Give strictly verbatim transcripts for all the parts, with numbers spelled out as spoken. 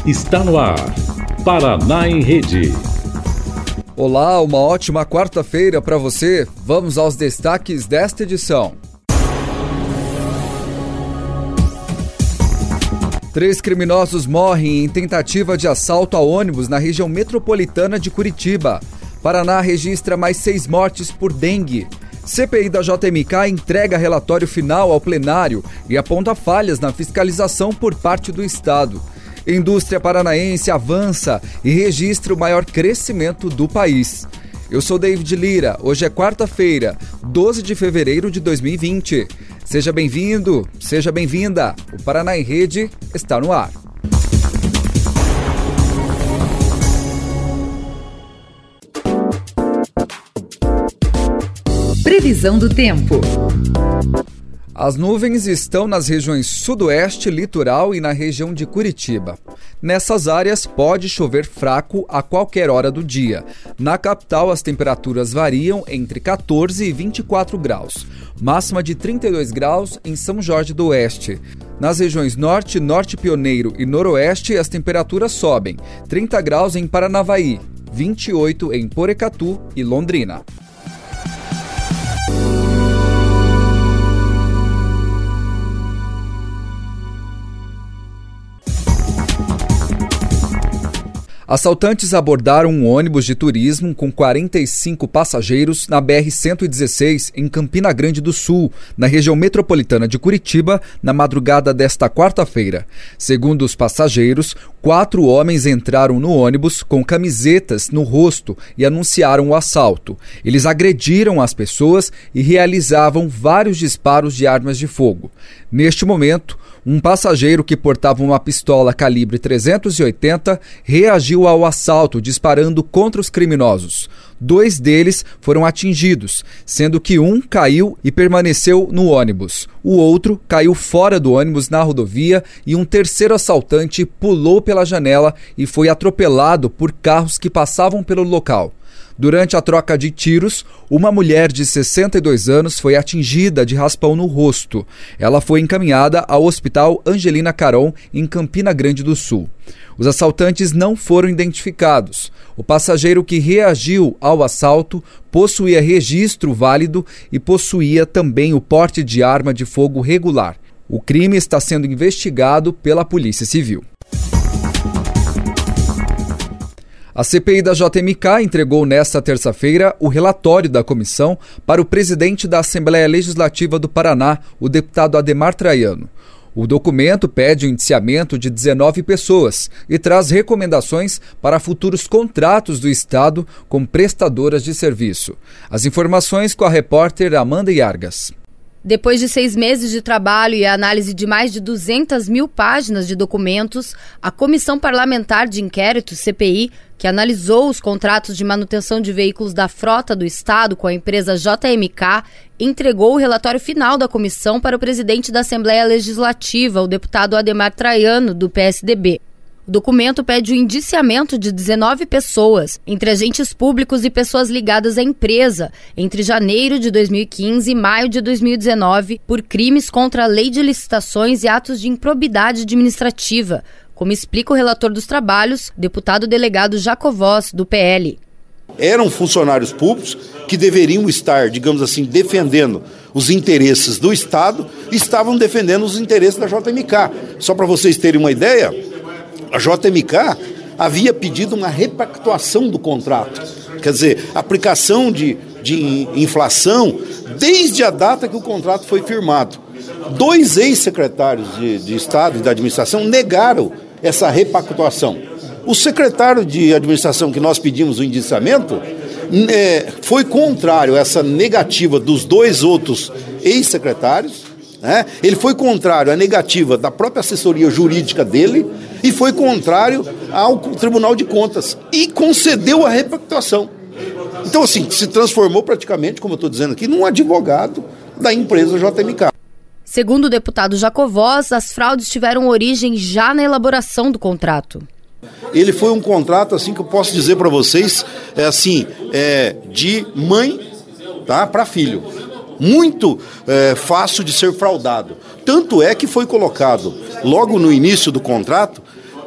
Está no ar, Paraná em Rede. Olá, uma ótima quarta-feira para você. Vamos aos destaques desta edição. Três criminosos morrem em tentativa de assalto a ônibus na região metropolitana de Curitiba. Paraná registra mais seis mortes por dengue. C P I da J M K entrega relatório final ao plenário e aponta falhas na fiscalização por parte do Estado. Indústria paranaense avança e registra o maior crescimento do país. Eu sou David Lira, hoje é quarta-feira, doze de fevereiro de dois mil e vinte. Seja bem-vindo, seja bem-vinda. O Paraná em Rede está no ar. Previsão do tempo. As nuvens estão nas regiões sudoeste, litoral e na região de Curitiba. Nessas áreas pode chover fraco a qualquer hora do dia. Na capital, as temperaturas variam entre quatorze e vinte e quatro graus. Máxima de trinta e dois graus em São Jorge do Oeste. Nas regiões norte, norte pioneiro e noroeste, as temperaturas sobem. trinta graus em Paranavaí, vinte e oito em Porecatu e Londrina. Assaltantes abordaram um ônibus de turismo com quarenta e cinco passageiros na B R cento e dezesseis, em Campina Grande do Sul, na região metropolitana de Curitiba, na madrugada desta quarta-feira. Segundo os passageiros, quatro homens entraram no ônibus com camisetas no rosto e anunciaram o assalto. Eles agrediram as pessoas e realizavam vários disparos de armas de fogo. Neste momento, um passageiro que portava uma pistola calibre trezentos e oitenta reagiu ao assalto, disparando contra os criminosos. Dois deles foram atingidos, sendo que um caiu e permaneceu no ônibus. O outro caiu fora do ônibus na rodovia e um terceiro assaltante pulou pela janela e foi atropelado por carros que passavam pelo local. Durante a troca de tiros, uma mulher de sessenta e dois anos foi atingida de raspão no rosto. Ela foi encaminhada ao Hospital Angelina Caron, em Campina Grande do Sul. Os assaltantes não foram identificados. O passageiro que reagiu ao assalto possuía registro válido e possuía também o porte de arma de fogo regular. O crime está sendo investigado pela Polícia Civil. A C P I da J M K entregou nesta terça-feira o relatório da comissão para o presidente da Assembleia Legislativa do Paraná, o deputado Adhemar Traiano. O documento pede o indiciamento de dezenove pessoas e traz recomendações para futuros contratos do Estado com prestadoras de serviço. As informações com a repórter Amanda Iargas. Depois de seis meses de trabalho e a análise de mais de duzentas mil páginas de documentos, a Comissão Parlamentar de Inquérito, C P I, que analisou os contratos de manutenção de veículos da frota do Estado com a empresa J M K, entregou o relatório final da comissão para o presidente da Assembleia Legislativa, o deputado Adhemar Traiano, do P S D B. O documento pede o indiciamento de dezenove pessoas, entre agentes públicos e pessoas ligadas à empresa, entre janeiro de dois mil e quinze e maio de dois mil e dezenove, por crimes contra a lei de licitações e atos de improbidade administrativa, como explica o relator dos trabalhos, deputado delegado Jacovós, do P L. Eram funcionários públicos que deveriam estar, digamos assim, defendendo os interesses do Estado e estavam defendendo os interesses da J M K. Só para vocês terem uma ideia, a J M K havia pedido uma repactuação do contrato, quer dizer, aplicação de, de inflação desde a data que o contrato foi firmado. Dois ex-secretários de, de Estado e da administração negaram essa repactuação. O secretário de administração que nós pedimos o indiciamento é, foi contrário a essa negativa dos dois outros ex-secretários, né? Ele foi contrário à negativa da própria assessoria jurídica dele e foi contrário ao Tribunal de Contas e concedeu a repactuação. Então, assim, se transformou praticamente, como eu estou dizendo aqui, num advogado da empresa J M K. Segundo o deputado Jacovós, as fraudes tiveram origem já na elaboração do contrato. Ele foi um contrato, assim, que eu posso dizer para vocês, é assim, é, de mãe, tá, para filho. Muito é, fácil de ser fraudado. Tanto é que foi colocado, logo no início do contrato,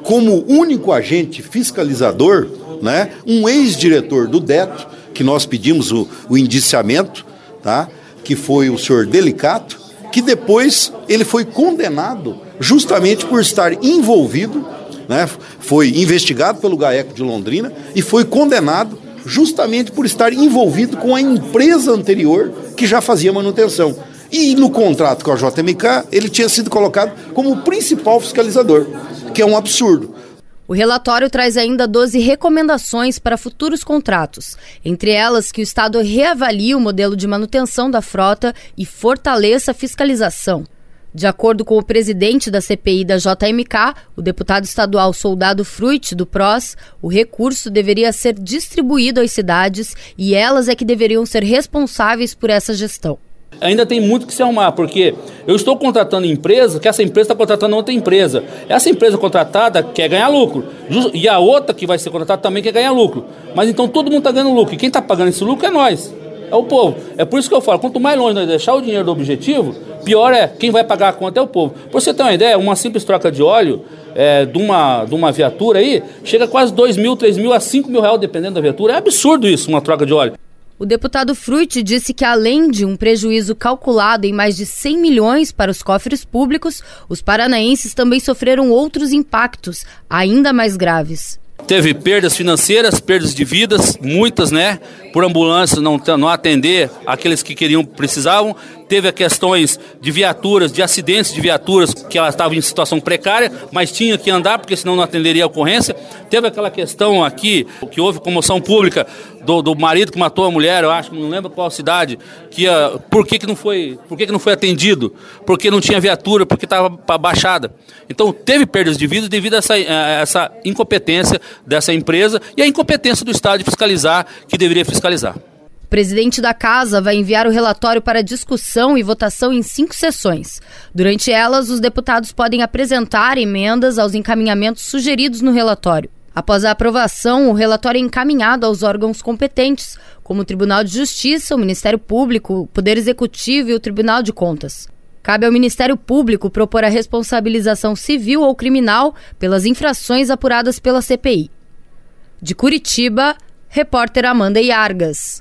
como único agente fiscalizador, né, um ex-diretor do Detro, que nós pedimos o, o indiciamento, tá, que foi o senhor Delicato, que depois ele foi condenado justamente por estar envolvido, né, foi investigado pelo GAECO de Londrina e foi condenado justamente por estar envolvido com a empresa anterior que já fazia manutenção. E no contrato com a J M K, ele tinha sido colocado como o principal fiscalizador, que é um absurdo. O relatório traz ainda doze recomendações para futuros contratos, entre elas que o Estado reavalie o modelo de manutenção da frota e fortaleça a fiscalização. De acordo com o presidente da C P I da J M K, o deputado estadual Soldado Fruit, do P R O S, o recurso deveria ser distribuído às cidades e elas é que deveriam ser responsáveis por essa gestão. Ainda tem muito que se arrumar, porque eu estou contratando empresa, que essa empresa está contratando outra empresa. Essa empresa contratada quer ganhar lucro, e a outra que vai ser contratada também quer ganhar lucro. Mas então todo mundo está ganhando lucro, e quem está pagando esse lucro é nós, é o povo. É por isso que eu falo, quanto mais longe nós deixar o dinheiro do objetivo, pior é, quem vai pagar a conta é o povo. Para você ter uma ideia, uma simples troca de óleo é, de, uma, de uma viatura aí, chega a quase dois mil, três mil a cinco mil reais, dependendo da viatura. É absurdo isso, uma troca de óleo. O deputado Fruit disse que, além de um prejuízo calculado em mais de cem milhões para os cofres públicos, os paranaenses também sofreram outros impactos, ainda mais graves. Teve perdas financeiras, perdas de vidas, muitas, né? Por ambulância não, não atender aqueles que queriam, precisavam. Teve questões de viaturas, de acidentes de viaturas, que elas estavam em situação precária, mas tinha que andar, porque senão não atenderia a ocorrência. Teve aquela questão aqui, que houve comoção pública do, do marido que matou a mulher, eu acho, não lembro qual cidade, que uh, por que, que, não foi, por que, que não foi atendido? Porque não tinha viatura, porque estava baixada. Então teve perdas de vida devido a essa, a essa incompetência dessa empresa e a incompetência do Estado de fiscalizar, que deveria fiscalizar. O presidente da Casa vai enviar o relatório para discussão e votação em cinco sessões. Durante elas, os deputados podem apresentar emendas aos encaminhamentos sugeridos no relatório. Após a aprovação, o relatório é encaminhado aos órgãos competentes, como o Tribunal de Justiça, o Ministério Público, o Poder Executivo e o Tribunal de Contas. Cabe ao Ministério Público propor a responsabilização civil ou criminal pelas infrações apuradas pela C P I. De Curitiba, repórter Amanda Iargas.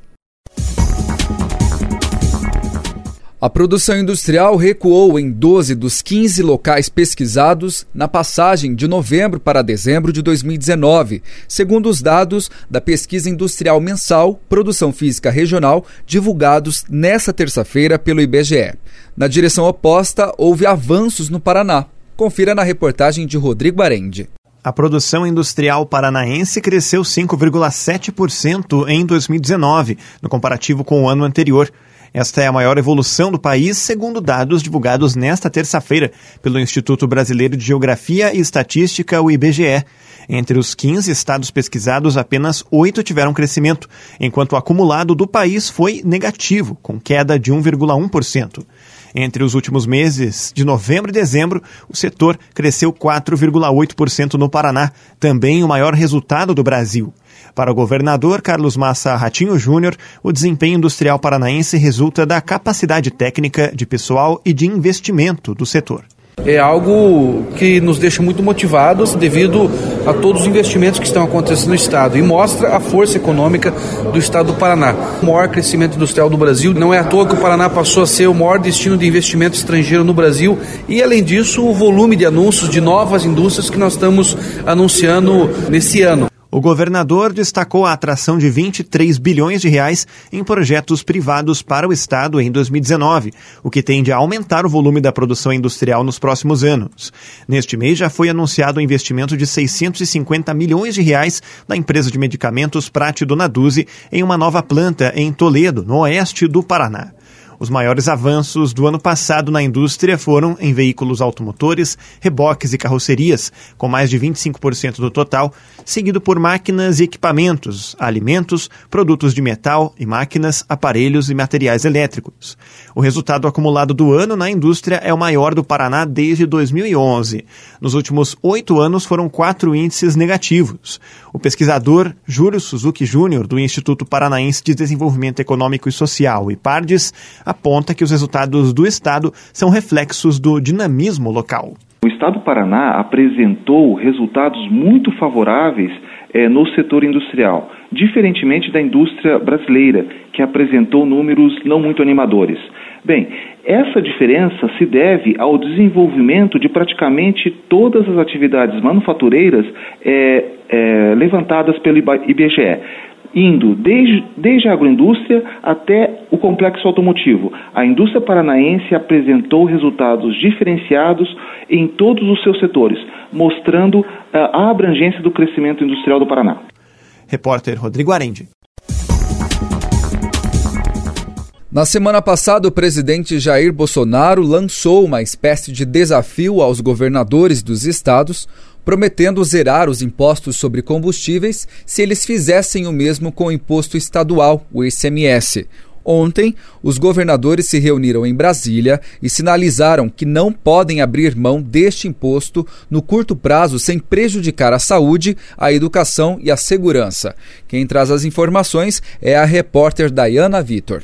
A produção industrial recuou em doze dos quinze locais pesquisados na passagem de novembro para dezembro de dois mil e dezenove, segundo os dados da Pesquisa Industrial Mensal Produção Física Regional, divulgados nesta terça-feira pelo I B G E. Na direção oposta, houve avanços no Paraná. Confira na reportagem de Rodrigo Arendi. A produção industrial paranaense cresceu cinco vírgula sete por cento em dois mil e dezenove, no comparativo com o ano anterior. Esta é a maior evolução do país, segundo dados divulgados nesta terça-feira pelo Instituto Brasileiro de Geografia e Estatística, o I B G E. Entre os quinze estados pesquisados, apenas oito tiveram crescimento, enquanto o acumulado do país foi negativo, com queda de um vírgula um por cento. Entre os últimos meses, de novembro e dezembro, o setor cresceu quatro vírgula oito por cento no Paraná, também o maior resultado do Brasil. Para o governador Carlos Massa Ratinho Júnior, o desempenho industrial paranaense resulta da capacidade técnica de pessoal e de investimento do setor. É algo que nos deixa muito motivados devido a todos os investimentos que estão acontecendo no Estado e mostra a força econômica do Estado do Paraná. O maior crescimento industrial do Brasil, não é à toa que o Paraná passou a ser o maior destino de investimento estrangeiro no Brasil e, além disso, o volume de anúncios de novas indústrias que nós estamos anunciando nesse ano. O governador destacou a atração de vinte e três bilhões de reais em projetos privados para o Estado em dois mil e dezenove, o que tende a aumentar o volume da produção industrial nos próximos anos. Neste mês já foi anunciado o investimento de seiscentos e cinquenta milhões de reais na empresa de medicamentos Prate Dona Duzi em uma nova planta em Toledo, no oeste do Paraná. Os maiores avanços do ano passado na indústria foram em veículos automotores, reboques e carrocerias, com mais de vinte e cinco por cento do total, seguido por máquinas e equipamentos, alimentos, produtos de metal e máquinas, aparelhos e materiais elétricos. O resultado acumulado do ano na indústria é o maior do Paraná desde dois mil e onze. Nos últimos oito anos foram quatro índices negativos. O pesquisador Júlio Suzuki Júnior, do Instituto Paranaense de Desenvolvimento Econômico e Social, I Pardes, aponta que os resultados do Estado são reflexos do dinamismo local. O Estado do Paraná apresentou resultados muito favoráveis eh, no setor industrial, diferentemente da indústria brasileira, que apresentou números não muito animadores. Bem, essa diferença se deve ao desenvolvimento de praticamente todas as atividades manufatureiras eh, eh, levantadas pelo I B G E. Indo desde, desde a agroindústria até o complexo automotivo. A indústria paranaense apresentou resultados diferenciados em todos os seus setores, mostrando uh, a abrangência do crescimento industrial do Paraná. Repórter Rodrigo Arendi. Na semana passada, o presidente Jair Bolsonaro lançou uma espécie de desafio aos governadores dos estados, prometendo zerar os impostos sobre combustíveis se eles fizessem o mesmo com o imposto estadual, o I C M S. Ontem, os governadores se reuniram em Brasília e sinalizaram que não podem abrir mão deste imposto no curto prazo sem prejudicar a saúde, a educação e a segurança. Quem traz as informações é a repórter Dayana Vitor.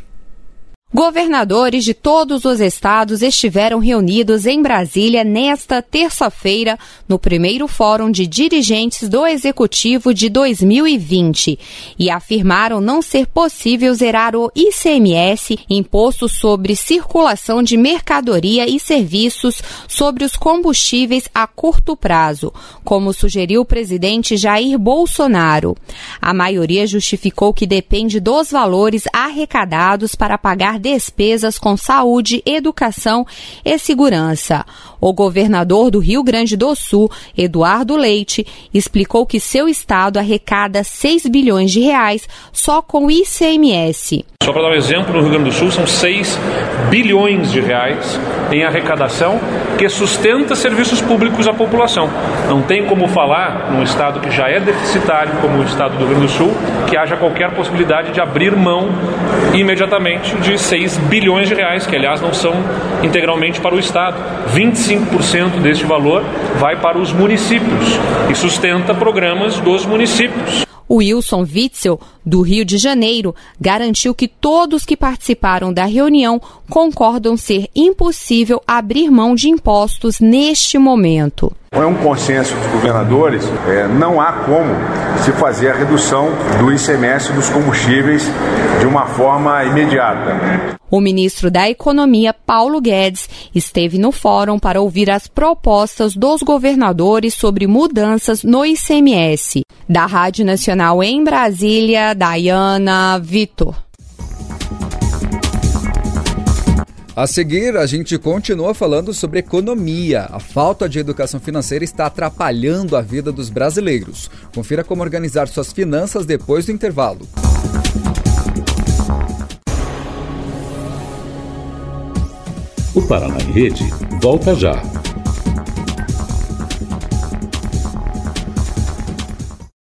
Governadores de todos os estados estiveram reunidos em Brasília nesta terça-feira, no primeiro Fórum de Dirigentes do Executivo de dois mil e vinte, e afirmaram não ser possível zerar o I C M S, Imposto sobre Circulação de Mercadoria e Serviços sobre os combustíveis a curto prazo, como sugeriu o presidente Jair Bolsonaro. A maioria justificou que depende dos valores arrecadados para pagar despesas com saúde, educação e segurança. O governador do Rio Grande do Sul, Eduardo Leite, explicou que seu estado arrecada seis bilhões de reais só com o I C M S. Só para dar um exemplo, no Rio Grande do Sul são seis bilhões de reais em arrecadação que sustenta serviços públicos à população. Não tem como falar, num estado que já é deficitário, como o estado do Rio Grande do Sul, que haja qualquer possibilidade de abrir mão imediatamente de seis bilhões de reais, que aliás não são integralmente para o estado. vinte e cinco por cento deste valor vai para os municípios e sustenta programas dos municípios. O Wilson Witzel, do Rio de Janeiro, garantiu que todos que participaram da reunião concordam ser impossível abrir mão de impostos neste momento. É um consenso dos governadores, é, não há como se fazer a redução do I C M S dos combustíveis de uma forma imediata. O ministro da Economia, Paulo Guedes, esteve no fórum para ouvir as propostas dos governadores sobre mudanças no I C M S. Da Rádio Nacional em Brasília, Dayana Vitor. A seguir, a gente continua falando sobre economia. A falta de educação financeira está atrapalhando a vida dos brasileiros. Confira como organizar suas finanças depois do intervalo. O Paraná em Rede volta já.